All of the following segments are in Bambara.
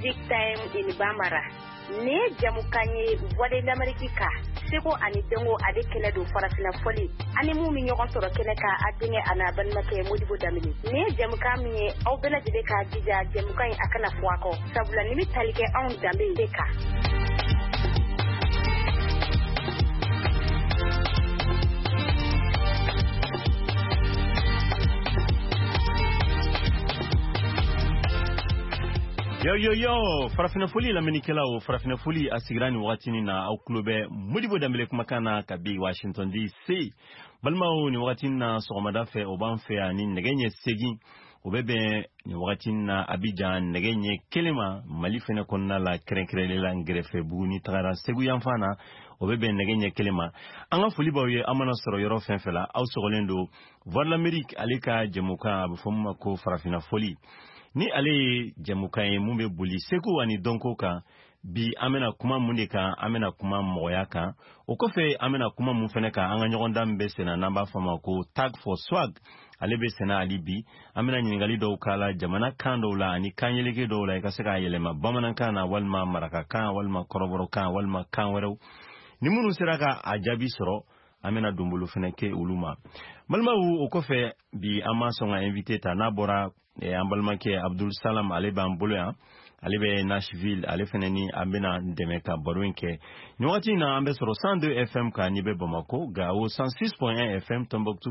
Music Time in Bambara. Ne jamukanye Voix d'Amérique. Seko ani dengo ade kele do farafina foli. Ani mu mi ñogon soro kele ka adinge ana banmake Modibo Damini. Ne jamuka mi aw bela jide ka dija jamuka yi akana fuako. Sabula nimi talike on dambe deka. Yo, farafina foli la menikela o farafina foli asigrani wakatini na au klube Modibo Dambele kumakana kabi Washington DC. Balmao ni wakatini na sokomada fe obanfe ani negenye segi obebe ni wakatini na Abidjan negenye kelema malifene konna la krenkele la ngrefe buguni tagara segu yanfana obebe negenye kelema anga foli bawe amana soro yoro fenfela au sogolendo Voix d'Amérique alika jemuka bufumma ko farafina foli. Ni ale jamukaye mumbe buli seku ani donko ka bi amena kuma munde ka amena kuma moya ka o kofe amena kuma mun fene ka anga nyogonda mbese na namba fama ko tag for swag ale be sena ali bi amena nyingali do kala jamana kando la ani kanyelege do la ikaseka yelema bamanan kana walma maraka kan walma koroboro kan walma kan wero ni munu seraka ajabi soro amena dumbulu fene ke uluma malma wu o kofe bi amasonga invité ta nabora ambalmake Abdul Salam ale bambolo ale be Nashville ale feneni ambena demeka borwenke ni wati na ambe soro 102 FM ka ni be Bamako Gao 106.1 FM Tombouctou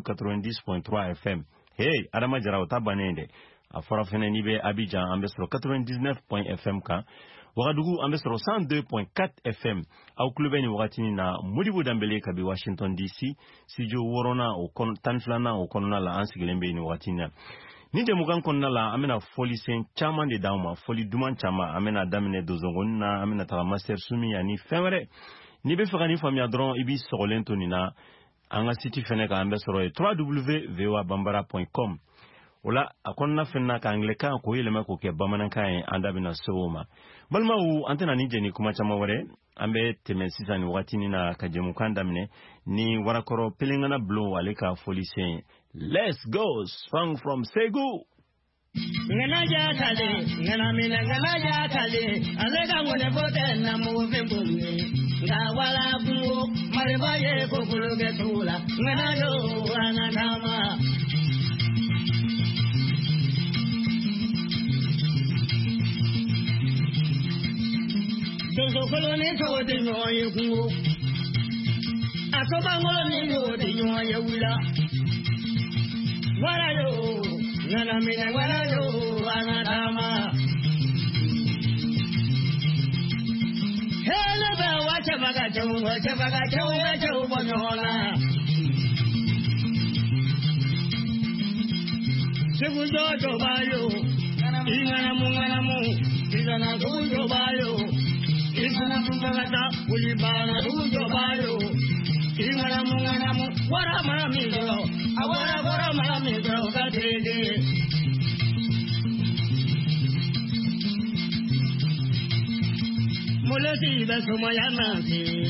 90.3 FM hey adama jaraw tabanende afora feneni be Abidjan ambe soro 99.1 FM ka Ouagadougou ambe soro 102.4 FM au klubeni wati na Modibo Dambele kabi Washington DC sijo worona o tanflana o konona la ansigelembe ni wati na ni jamukan konna la amena foli sen chaman de dauma foli duman chama amena damine dozongonna amena taga master sumi yani femere ni be fagani famia dron ibi sorolento nina anga siti fene ka ambe soro www.voabambara.com ola akonna fenna ka angleka ko yelema ko ke bamanan kan andabina soma balma wu antena ni jeni kuma chama wore ambe temensisa ni wakati ni na kajemukan damine ni warakoro pelengana blow aleka foli sen. Let's go, song from Segu. Ngana kale, ngana mina ngana kale, alega ngone bote na muve bumi. Ngawala bungo, maribaye kokuluge tula, ngana yo anadama. Dozo koloni tawde nyoye kungo. Akoba ngoni ngode nyoye wila. Warayo, ngana mina warayo, anadama. Hele ba wacha baga chau bonyola. Segu jojo bayo, ingana mu, ingana jojo bayo, ingana mungata, ulibana jojo bayo, ingana mu, wara mamizo. Awara malami droga dede Moleti beso moyanasi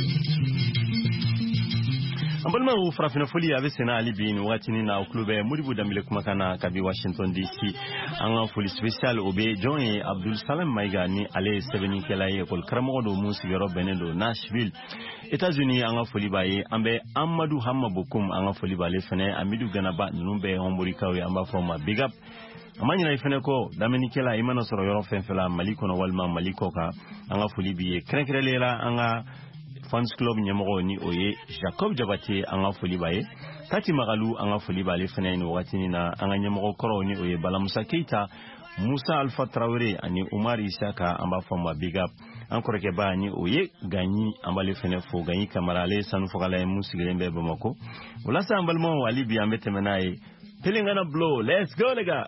Ambalma u farafina foli ave sena ali bin watini na klube Modibo Dambele kumakana kabi Washington DC anga foli special obe John Abdul Salam Maiga ni ale seveni kelaye kol karamo do musi yoro benendo Nashville États-Unis anga foli baye ambe Amadou Hamma Bokum anga foli bale fene Amidou Ganaba numbe hombori kawe amba forma big up amani na ifene ko damenikela imana soro yoro fenfela maliko no walma maliko ka anga foli biye krenkelela anga fans club nyamoro ni oye Jacob Jabate anga foli baye Tati Magalu anga foli bale fene ni watini na anga nyamoro koro ni oye Bala Musa Keita Musa Alpha Traoré ani Umar Isaka amba forma big up encore ke ba ni oye gagni ambale fene fo gagni kamarale sanu fogala musigelembe Bamako wala sa ambalmo wali bi ambete menaye pelingana blow let's go lega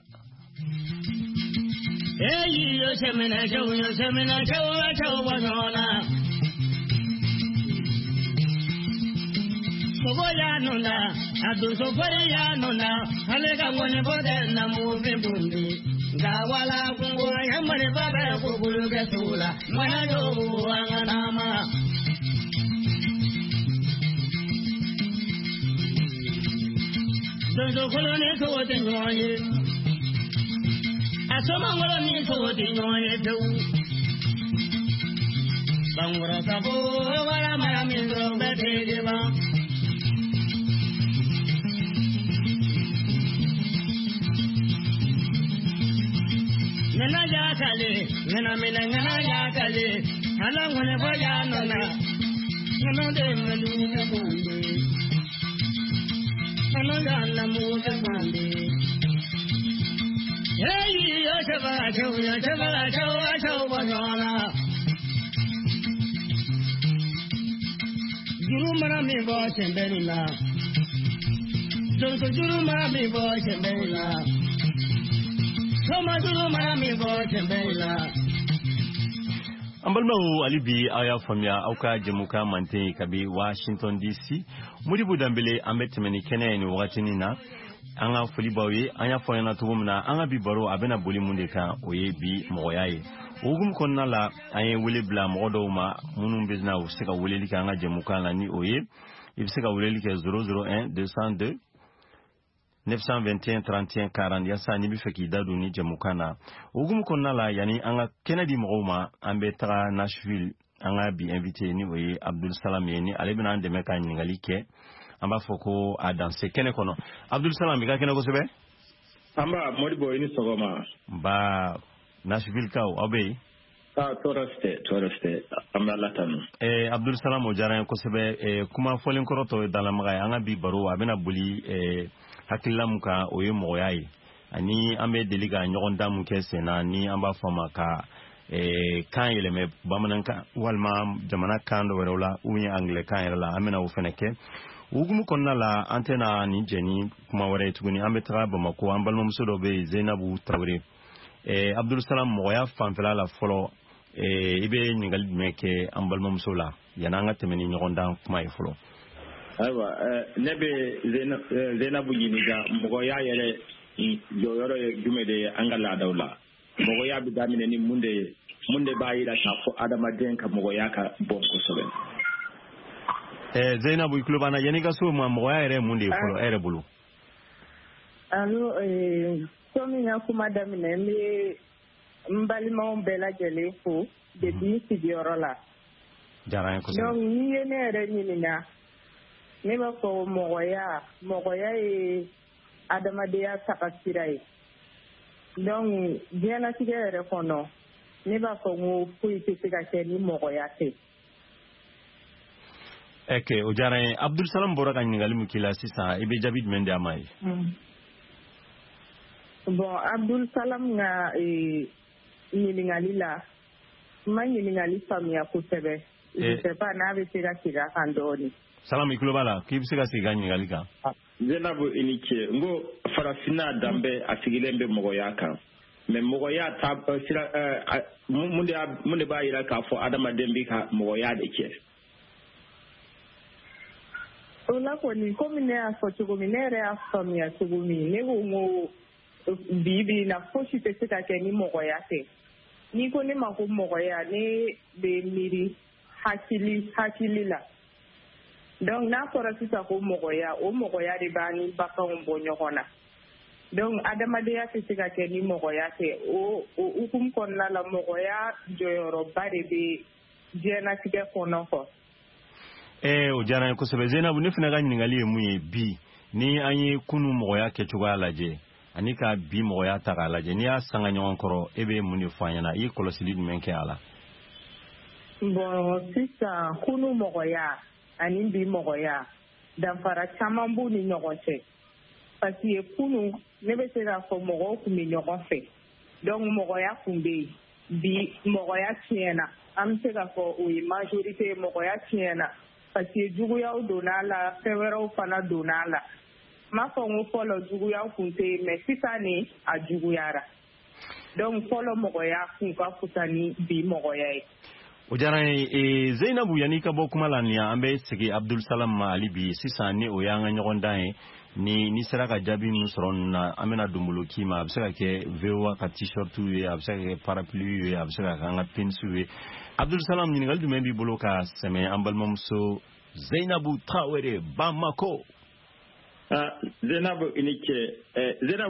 hey yo semena chau bonyola Soboya nona adu soboya nona alega ngone bote na muve bundi Ngawala kungo yamare baba kokuluge tula manayo anganama Dozo koloni kote nyoye Asoma ngoloni kote nyoye tu bangura sabo wala mara min do bete ba nana ja kale nana mina nana ja kale hala ngone boya nona nana de melu bonde nana ja la mu bonde hey yo chabala chow bonona juru mara mi bo chembelina juru mara mi bo chembelina Ambalmawo alibi aya famia auka jemuka mante kabi Washington DC Modibo Dambele ambetemeni kene ni wakatini na anga folibawe anya foyana tugumna anga bi baro abena boli munde kan oye bi moyaye ogum konna la anye wele bla modo ma munum bezna o seka wele lika anga jemuka na ni oye ibseka wele lika 001 202 921 31 40 yasa ni bi feki dadu ni jamukana ogum konna la yani anga Kennedy Mogoma ambe tra Nashville anga bi invité ni oye Abdul Salam yeni alebina ande meka nyingalike amba foko a danser kene kono Abdul Salam ga kene ko sebe amba Modibo ni sogoma ba Nashville kaw abe Toreste amba latanu Abdul Salam o jaran ko sebe kuma folin koroto dalamaga anga bi baro abena buli hakilla muka oye moyaye ani ambe deliga nyogon damu kesena ni amba fama ka kan yeleme bamananka walma jamana kando wala unya angle kan yela amena wo feneke ugumu konna la antena ni jeni kuma wore tuguni ambe tra bamako ambalmo musodo be Zainabu Traoré Abdul Salam moya fanfela la folo ibe ningal meke ambalmo musola yananga temeni nyogon dam kuma ifolo aiwa nebe Zainabu yiniga mogoya yele yoro jumede angala dawla mogoya bi damine ni munde bayira ta fo adama denka mogoya ka bonko soben Zainabu iklubana yaniga so mogoya yere munde folo ere bulu allo somi ya kuma damine mi mbalima bela jele fo de bi sidioro la jaran ko donc ni yene re nyina ne ba ko mogoya e adamadeya takasira ye donc diana tige yɛrɛ kɔnɔ ne b'a fɔ ko foyi tɛ se ka kɛ ni mogoya tɛ o diyara n ye Abdul Salam bɔra ka ɲininkali min k'i la sisan i bɛ jaabi jumɛn di a ma ye bon Abdul Salam ka ɲininkali la n ma ɲininkali faamuya kosɛbɛ je sais pas n'a bɛ se ka segin a kan dɔɔni Salam i tulo b'a la k'i bɛ se ka segin ka ɲininkali kan Zainabu ini ce ngo farafina dambe asigilen be mogoya kan mais mogoya ta sira munde ba yira ka fo adama dembi ka mogoya de ke ola ko ni komi ne a fɔ cogo min ne yɛrɛ y'a faamuya cogo min ne ko ngo bibi na fosi tɛ se ka kɛ ni mogoya tɛ ni ko ne ma ko mogoya ne bɛ miiri hakili la donc n'a fɔra sisan ko mogoya o mogoya de b'a ni baganw bɔ ɲɔgɔn na donc adamadenya tɛ se ka kɛ ni mogoya tɛ o hukumu kɔnɔna la mogoya jɔyɔrɔba de bɛ diɲɛlatigɛ kɔnɔ kɔ. O diyara n ye kosɛbɛ Zainabu ne fana ka ɲininkali ye mun ye bi ni an ye kunu mogoya kɛcogoya lajɛ ani ka bi mogoya ta k'a lajɛ n'i y'a sanga ɲɔgɔn kɔrɔ e bɛ mun de fɔ an ɲɛna i ye kɔlɔsili jumɛn kɛ a la. bon sisan kunu mogoya ani bi mogoya danfara caman b'u ni ɲɔgɔn cɛ parce que kunu ne bɛ se k'a fɔ mɔgɔw tun bɛ ɲɔgɔn fɛ donc mogoya tun bɛ yen bi mogoya tiɲɛna an bɛ se k'a fɔ o ye majorité ye mogoya tiɲɛna parce que juguyaw donna a la fɛn wɛrɛw fana donna a la n m'a fɔ n ko fɔlɔ juguyaw tun tɛ yen mais sisan ni a juguyara donc fɔlɔ mogoya kun ka fusa ni bi mogoya ye. O diyara n ye Zainabu yanni ka bɔ kuma la nin an bɛ segin Abdul Salam ma hali bi sisan ni o y'an ka ɲɔgɔn dan ye ni sera ka jaabi min sɔrɔ nin na an bɛna don bolo k'i ma a bɛ se ka kɛ VOA ka t-shirt ye a bɛ se ka kɛ parapluie ye a bɛ se ka kɛ an ka pins ye Abdul Salam ɲininkali jumɛn b'i bolo ka sɛmɛ an balimamuso Zainabu Traoré Bamako. Zainabu i ni ce Zainabu